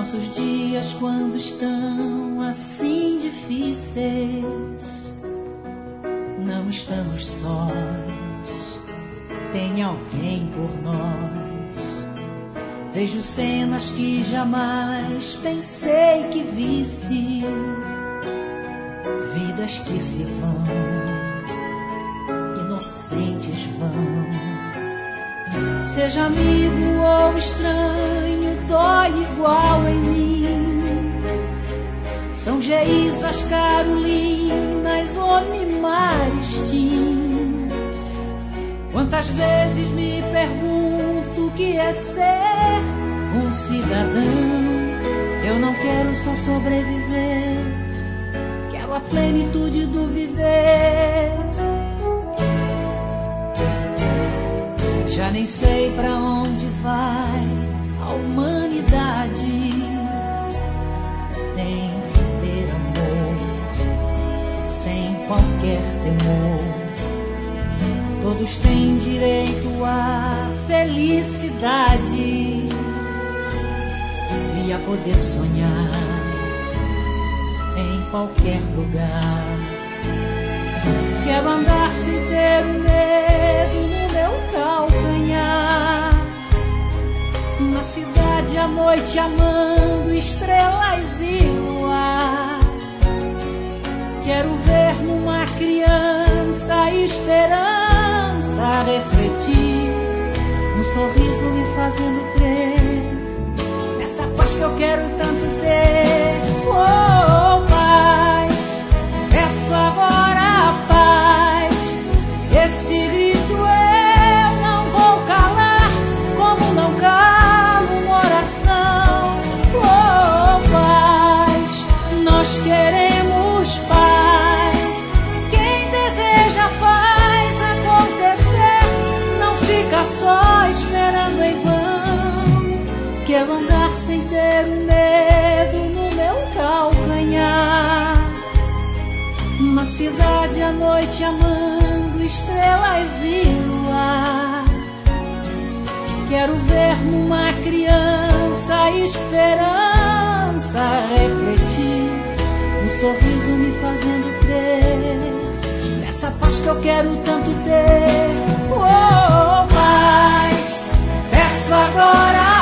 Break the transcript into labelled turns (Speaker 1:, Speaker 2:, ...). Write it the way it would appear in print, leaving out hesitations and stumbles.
Speaker 1: nossos dias quando estão assim difíceis, não estamos sós, tem alguém por nós. Vejo cenas que jamais pensei que visse, vidas que se vão, inocentes vão. Seja amigo ou estranho, dói igual em mim. São Geisas, Carolinas ou Maristins. Quantas vezes me pergunto o que é ser um cidadão. Eu não quero só sobreviver, quero a plenitude do viver. Já nem sei pra onde vai a humanidade. Tem que ter amor, sem qualquer temor. Todos têm direito à felicidade e a poder sonhar em qualquer lugar. Quero andar sem ter o medo no meu calcanhar, na cidade à noite amando estrelas e luar. Quero ver numa criança esperança refletir, um sorriso me fazendo crer nessa paz que eu quero tanto ter. Oh, paz, peço agora a paz. Esse grito eu não vou calar, como não calo uma oração. Oh, paz, nós queremos paz. Quem deseja faz acontecer, não fica só esperando em vão. Quero andar sem ter medo no meu calcanhar, na cidade à noite amando estrelas e luar. Quero ver numa criança esperança refletir, um sorriso me fazendo crer nessa paz que eu quero tanto ter. Oh, paz, peço agora